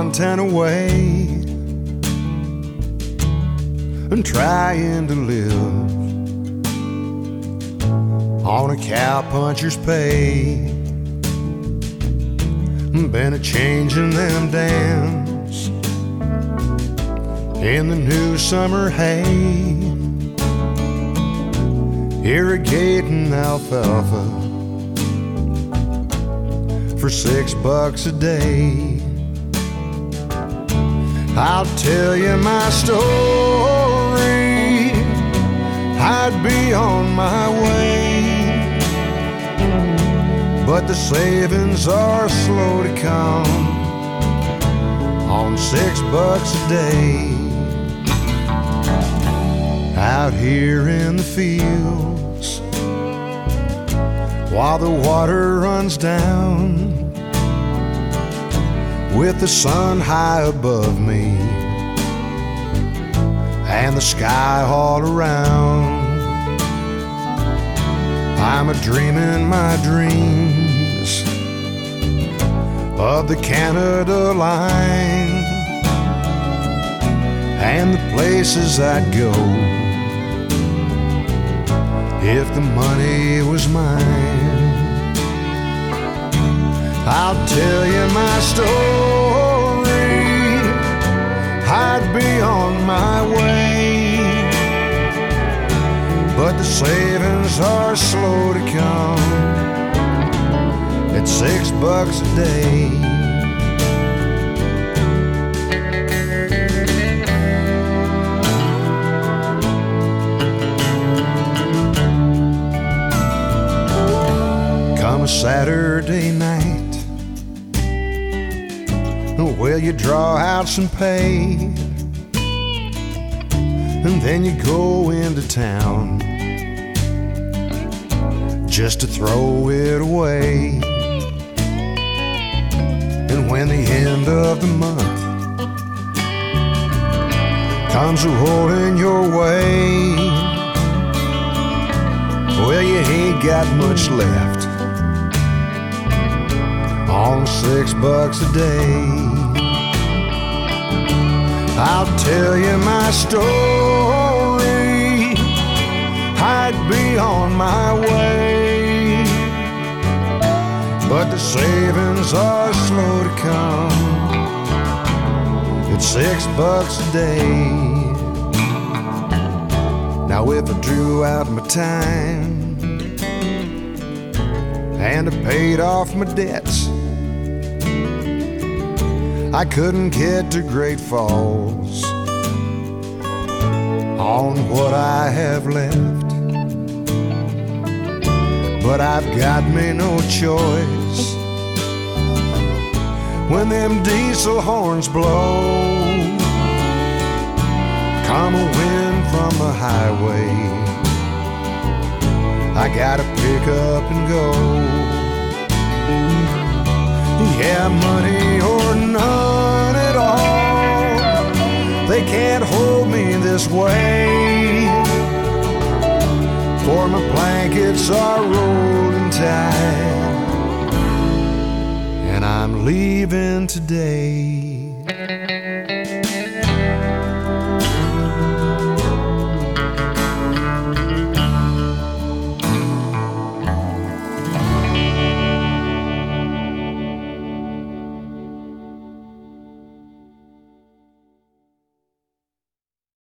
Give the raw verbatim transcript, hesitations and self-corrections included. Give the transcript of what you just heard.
Montana way and trying to live on a cowpuncher's pay. Been a changing them dams in the new summer hay, irrigating alfalfa for six bucks a day. I'll tell you my story, I'd be on my way, but the savings are slow to come on six bucks a day. Out here in the fields, while the water runs down, with the sun high above me and the sky all around, I'm a dreaming my dreams of the Canada line and the places I'd go if the money was mine. I'll tell you my story, I'd be on my way, but the savings are slow to come at six bucks a day. Come a Saturday night, well, you draw out some pay, and then you go into town just to throw it away. And when the end of the month comes a-rolling your way, well, you ain't got much left on six bucks a day. I'll tell you my story, I'd be on my way, but the savings are slow to come at six bucks a day. Now if I drew out my time and I paid off my debts, I couldn't get to Great Falls on what I have left, but I've got me no choice when them diesel horns blow. Come a wind from the highway, I gotta pick up and go. Yeah, money or none at all, they can't hold me this way, for my blankets are rolling tight and I'm leaving today.